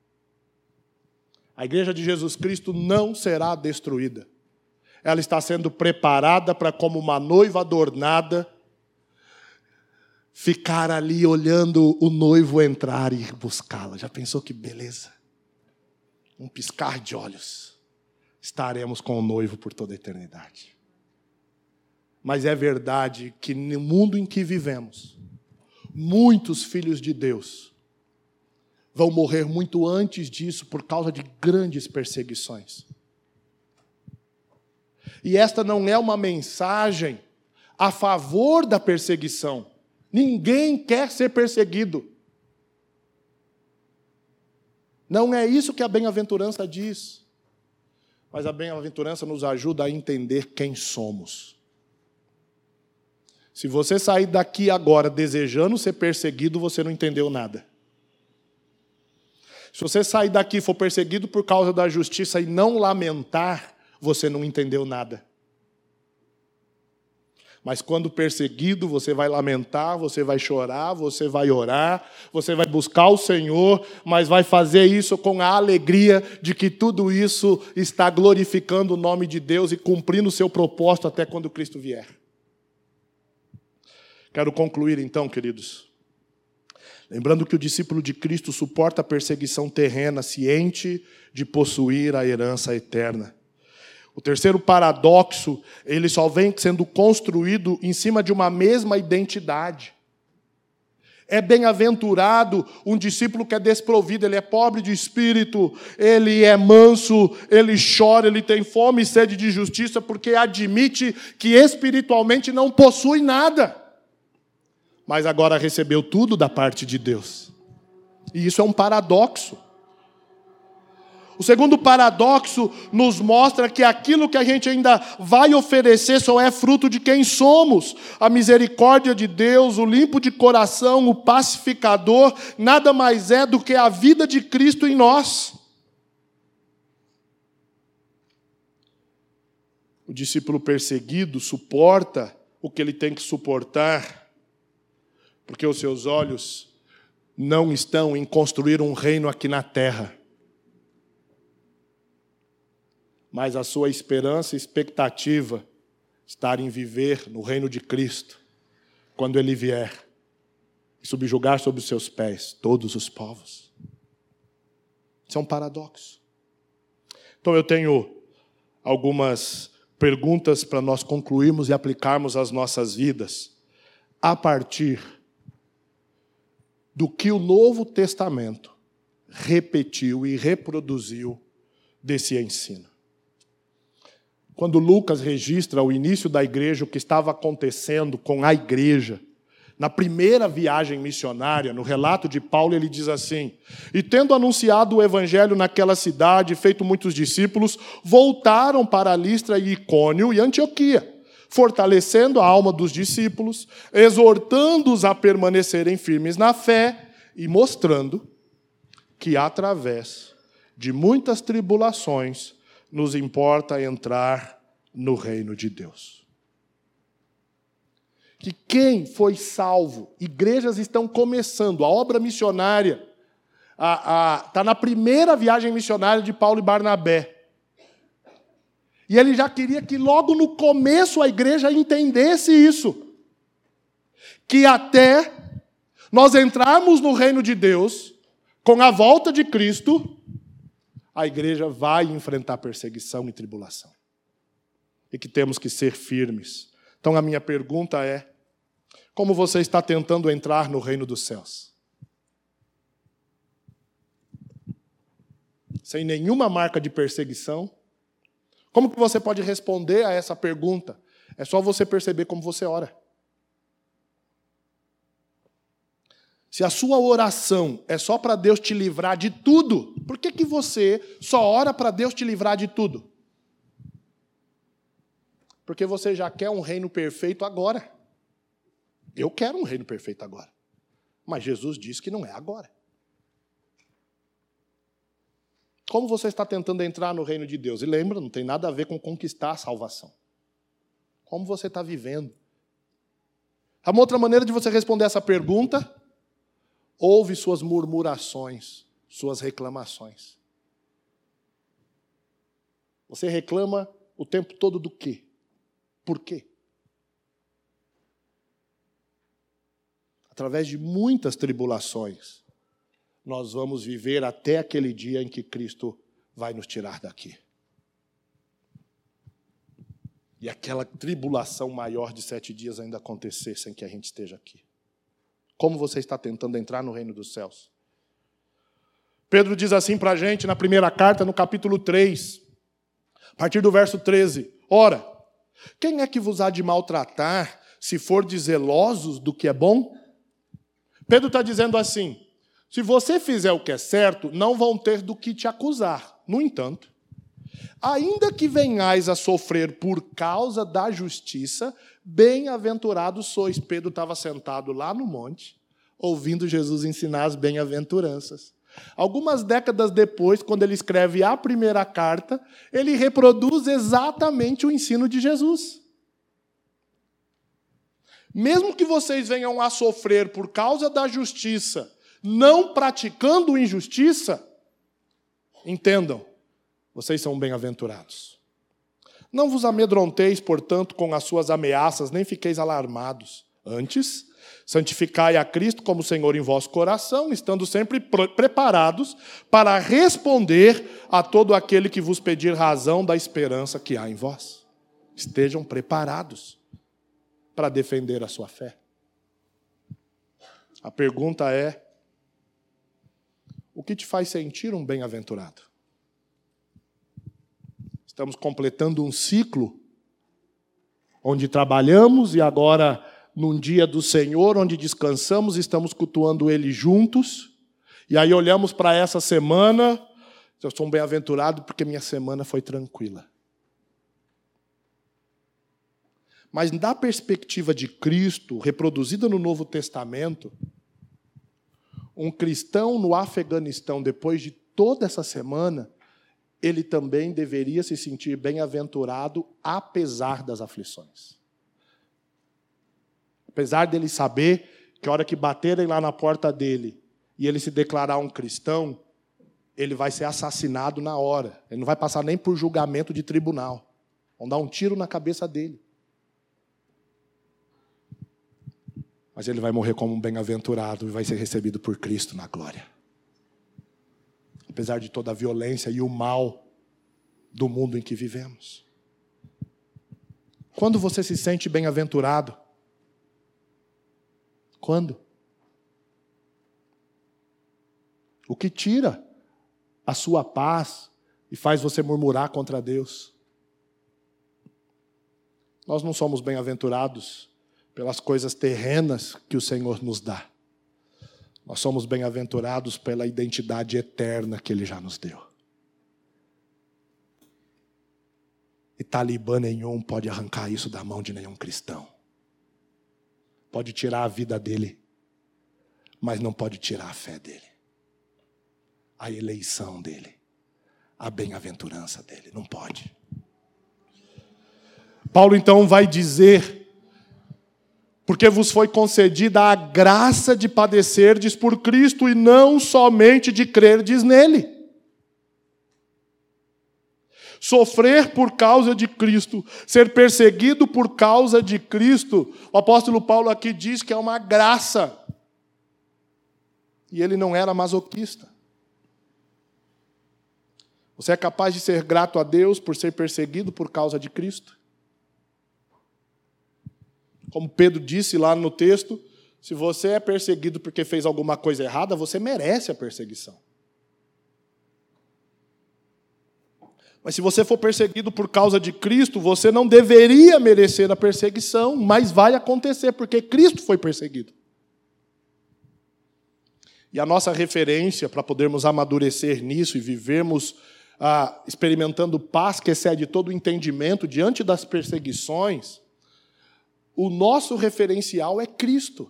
A igreja de Jesus Cristo não será destruída. Ela está sendo preparada para, como uma noiva adornada, ficar ali olhando o noivo entrar e buscá-la. Já pensou que beleza? Um piscar de olhos. Estaremos com o noivo por toda a eternidade. Mas é verdade que no mundo em que vivemos, muitos filhos de Deus vão morrer muito antes disso por causa de grandes perseguições. E esta não é uma mensagem a favor da perseguição. Ninguém quer ser perseguido. Não é isso que a bem-aventurança diz. Mas a bem-aventurança nos ajuda a entender quem somos. Se você sair daqui agora desejando ser perseguido, você não entendeu nada. Se você sair daqui e for perseguido por causa da justiça e não lamentar, você não entendeu nada. Mas quando perseguido, você vai lamentar, você vai chorar, você vai orar, você vai buscar o Senhor, mas vai fazer isso com a alegria de que tudo isso está glorificando o nome de Deus e cumprindo o seu propósito até quando Cristo vier. Quero concluir então, queridos. Lembrando que o discípulo de Cristo suporta a perseguição terrena, ciente de possuir a herança eterna. O terceiro paradoxo, ele só vem sendo construído em cima de uma mesma identidade. É bem-aventurado um discípulo que é desprovido, ele é pobre de espírito, ele é manso, ele chora, ele tem fome e sede de justiça, porque admite que espiritualmente não possui nada. Mas agora recebeu tudo da parte de Deus. E isso é um paradoxo. O segundo paradoxo nos mostra que aquilo que a gente ainda vai oferecer só é fruto de quem somos. A misericórdia de Deus, o limpo de coração, o pacificador, nada mais é do que a vida de Cristo em nós. O discípulo perseguido suporta o que ele tem que suportar, porque os seus olhos não estão em construir um reino aqui na terra, mas a sua esperança e expectativa está em viver no reino de Cristo, quando Ele vier e subjugar sob os seus pés todos os povos. Isso é um paradoxo. Então eu tenho algumas perguntas para nós concluirmos e aplicarmos às nossas vidas, a partir do que o Novo Testamento repetiu e reproduziu desse ensino. Quando Lucas registra o início da igreja, o que estava acontecendo com a igreja, na primeira viagem missionária, no relato de Paulo, ele diz assim: e tendo anunciado o evangelho naquela cidade, feito muitos discípulos, voltaram para Listra e Icônio e Antioquia, fortalecendo a alma dos discípulos, exortando-os a permanecerem firmes na fé e mostrando que, através de muitas tribulações, nos importa entrar no reino de Deus. Que quem foi salvo, igrejas estão começando, a obra missionária está na primeira viagem missionária de Paulo e Barnabé. E ele já queria que logo no começo a igreja entendesse isso. Que até nós entrarmos no reino de Deus, com a volta de Cristo, a igreja vai enfrentar perseguição e tribulação. E que temos que ser firmes. Então a minha pergunta é: como você está tentando entrar no reino dos céus? Sem nenhuma marca de perseguição? Como que você pode responder a essa pergunta? É só você perceber como você ora. Se a sua oração é só para Deus te livrar de tudo, por que você só ora para Deus te livrar de tudo? Porque você já quer um reino perfeito agora. Eu quero um reino perfeito agora. Mas Jesus disse que não é agora. Como você está tentando entrar no reino de Deus? E lembra, não tem nada a ver com conquistar a salvação. Como você está vivendo? Há uma outra maneira de você responder essa pergunta? Ouve suas murmurações, suas reclamações. Você reclama o tempo todo do quê? Por quê? Através de muitas tribulações, nós vamos viver até aquele dia em que Cristo vai nos tirar daqui. E aquela tribulação maior de 7 dias ainda acontecer sem que a gente esteja aqui. Como você está tentando entrar no reino dos céus? Pedro diz assim para a gente na primeira carta, no capítulo 3, a partir do verso 13. Ora, quem é que vos há de maltratar, se fordes zelosos do que é bom? Pedro está dizendo assim: se você fizer o que é certo, não vão ter do que te acusar. No entanto, ainda que venhais a sofrer por causa da justiça, bem-aventurados sois. Pedro estava sentado lá no monte, ouvindo Jesus ensinar as bem-aventuranças. Algumas décadas depois, quando ele escreve a primeira carta, ele reproduz exatamente o ensino de Jesus. Mesmo que vocês venham a sofrer por causa da justiça, não praticando injustiça, entendam, vocês são bem-aventurados. Não vos amedronteis, portanto, com as suas ameaças, nem fiqueis alarmados. Antes, santificai a Cristo como Senhor em vosso coração, estando sempre preparados para responder a todo aquele que vos pedir razão da esperança que há em vós. Estejam preparados para defender a sua fé. A pergunta é: o que te faz sentir um bem-aventurado? Estamos completando um ciclo onde trabalhamos e agora, num dia do Senhor, onde descansamos, estamos cultuando Ele juntos. E aí olhamos para essa semana, eu sou um bem-aventurado porque minha semana foi tranquila. Mas da perspectiva de Cristo, reproduzida no Novo Testamento, um cristão no Afeganistão, depois de toda essa semana, ele também deveria se sentir bem-aventurado apesar das aflições. Apesar dele saber que a hora que baterem lá na porta dele e ele se declarar um cristão, ele vai ser assassinado na hora. Ele não vai passar nem por julgamento de tribunal. Vão dar um tiro na cabeça dele. Mas ele vai morrer como um bem-aventurado e vai ser recebido por Cristo na glória. Apesar de toda a violência e o mal do mundo em que vivemos. Quando você se sente bem-aventurado? Quando? o que tira a sua paz e faz você murmurar contra Deus. Nós não somos bem-aventurados pelas coisas terrenas que o Senhor nos dá. Nós somos bem-aventurados pela identidade eterna que Ele já nos deu. E talibã nenhum pode arrancar isso da mão de nenhum cristão. Pode tirar a vida dele, mas não pode tirar a fé dele, a eleição dele, a bem-aventurança dele. Não pode. Paulo então vai dizer: porque vos foi concedida a graça de padecerdes por Cristo e não somente de crerdes nele. Sofrer por causa de Cristo, ser perseguido por causa de Cristo, o apóstolo Paulo aqui diz que é uma graça. E ele não era masoquista. Você é capaz de ser grato a Deus por ser perseguido por causa de Cristo? Como Pedro disse lá no texto, se você é perseguido porque fez alguma coisa errada, você merece a perseguição. Mas se você for perseguido por causa de Cristo, você não deveria merecer a perseguição, mas vai acontecer, porque Cristo foi perseguido. E a nossa referência para podermos amadurecer nisso e vivermos experimentando paz que excede todo o entendimento diante das perseguições, o nosso referencial é Cristo.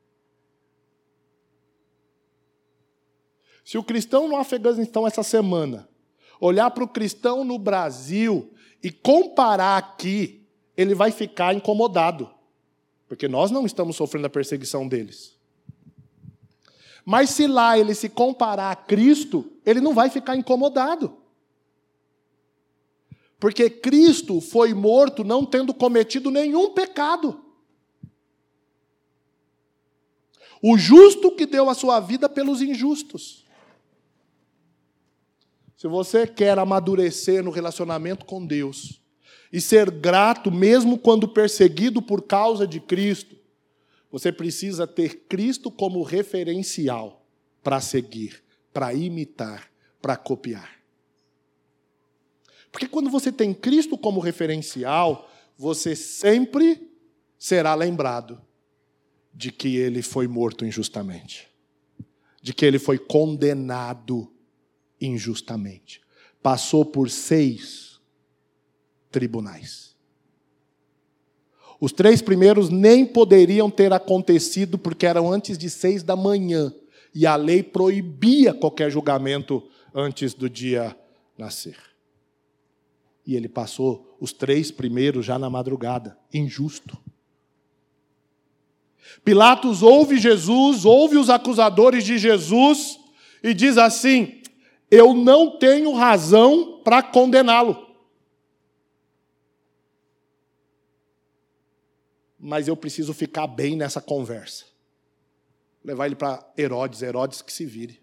Se o cristão no Afeganistão essa semana olhar para o cristão no Brasil e comparar aqui, ele vai ficar incomodado, porque nós não estamos sofrendo a perseguição deles. Mas se lá ele se comparar a Cristo, ele não vai ficar incomodado. Porque Cristo foi morto não tendo cometido nenhum pecado. O justo que deu a sua vida pelos injustos. Se você quer amadurecer no relacionamento com Deus e ser grato mesmo quando perseguido por causa de Cristo, você precisa ter Cristo como referencial para seguir, para imitar, para copiar. Porque quando você tem Cristo como referencial, você sempre será lembrado de que Ele foi morto injustamente, de que Ele foi condenado injustamente. Passou por 6 tribunais. Os 3 primeiros nem poderiam ter acontecido porque eram antes de 6 da manhã. E a lei proibia qualquer julgamento antes do dia nascer. E ele passou os 3 primeiros já na madrugada. Injusto. Pilatos ouve Jesus, ouve os acusadores de Jesus e diz assim: eu não tenho razão para condená-lo. Mas eu preciso ficar bem nessa conversa. Levar ele para Herodes que se vire.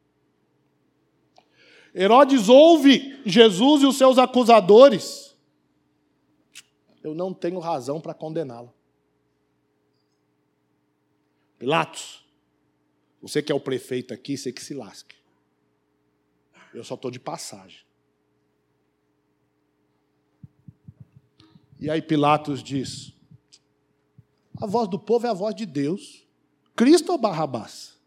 Herodes ouve Jesus e os seus acusadores. Eu não tenho razão para condená-lo. Pilatos, você que é o prefeito aqui, você que se lasque. Eu só estou de passagem. E aí Pilatos diz: a voz do povo é a voz de Deus. Cristo ou Barrabás?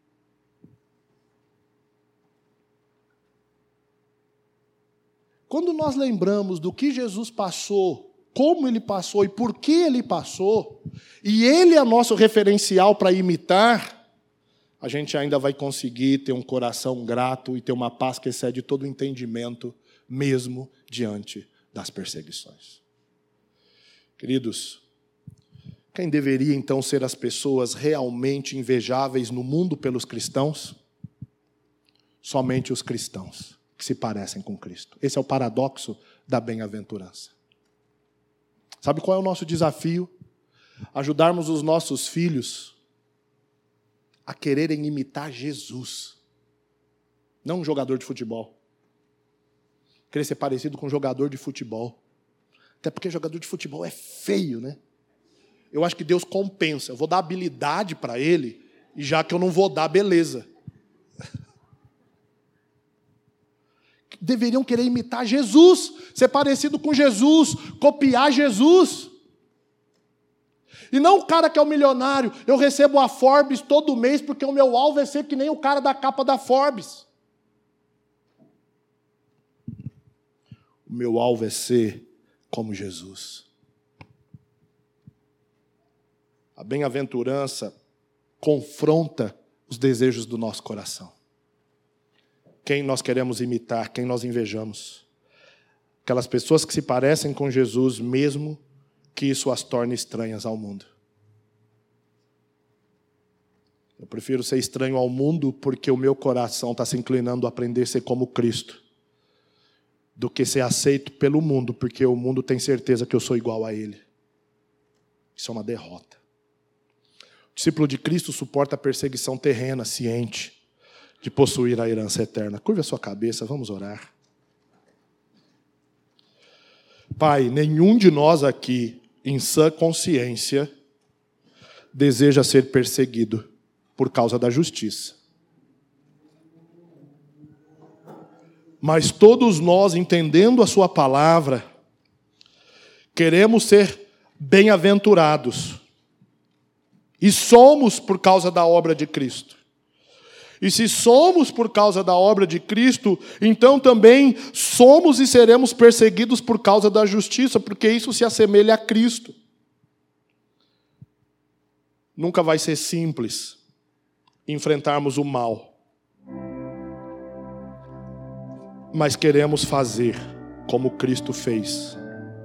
Quando nós lembramos do que Jesus passou, como Ele passou e por que Ele passou, e Ele é nosso referencial para imitar, a gente ainda vai conseguir ter um coração grato e ter uma paz que excede todo o entendimento, mesmo diante das perseguições. Queridos, quem deveria então ser as pessoas realmente invejáveis no mundo pelos cristãos? Somente os cristãos que se parecem com Cristo. Esse é o paradoxo da bem-aventurança. Sabe qual é o nosso desafio? Ajudarmos os nossos filhos a quererem imitar Jesus. Não um jogador de futebol. Querer ser parecido com um jogador de futebol. Até porque jogador de futebol é feio, né? Eu acho que Deus compensa. Eu vou dar habilidade para ele, e já que eu não vou dar beleza. deveriam querer imitar Jesus, ser parecido com Jesus, copiar Jesus. E não o cara que é o milionário, eu recebo a Forbes todo mês porque o meu alvo é ser que nem o cara da capa da Forbes. O meu alvo é ser como Jesus. A bem-aventurança confronta os desejos do nosso coração. Quem nós queremos imitar, quem nós invejamos. Aquelas pessoas que se parecem com Jesus, mesmo que isso as torne estranhas ao mundo. Eu prefiro ser estranho ao mundo porque o meu coração está se inclinando a aprender a ser como Cristo, do que ser aceito pelo mundo, porque o mundo tem certeza que eu sou igual a ele. Isso é uma derrota. O discípulo de Cristo suporta a perseguição terrena, ciente de possuir a herança eterna. Curva a sua cabeça, vamos orar. Pai, nenhum de nós aqui, em sã consciência, deseja ser perseguido por causa da justiça. Mas todos nós, entendendo a sua palavra, queremos ser bem-aventurados. E somos por causa da obra de Cristo. E se somos por causa da obra de Cristo, então também somos e seremos perseguidos por causa da justiça, porque isso se assemelha a Cristo. Nunca vai ser simples enfrentarmos o mal. Mas queremos fazer como Cristo fez.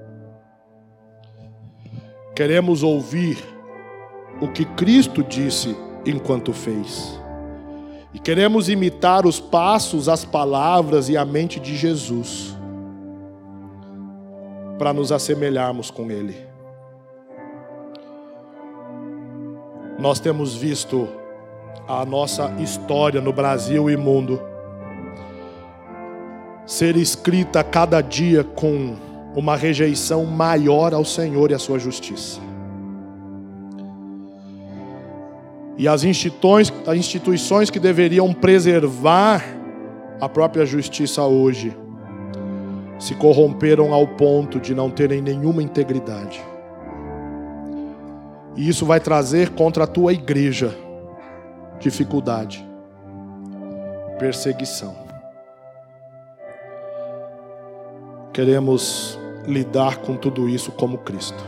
Queremos ouvir o que Cristo disse enquanto fez. E queremos imitar os passos, as palavras e a mente de Jesus, para nos assemelharmos com Ele. Nós temos visto a nossa história no Brasil e mundo ser escrita a cada dia com uma rejeição maior ao Senhor e à sua justiça. E as instituições que deveriam preservar a própria justiça hoje se corromperam ao ponto de não terem nenhuma integridade. E isso vai trazer contra a tua igreja dificuldade, perseguição. Queremos lidar com tudo isso como Cristo,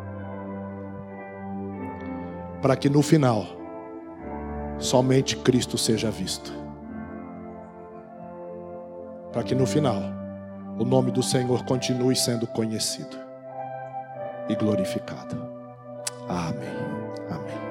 para que no final somente Cristo seja visto, para que no final o nome do Senhor continue sendo conhecido e glorificado. Amém. Amém.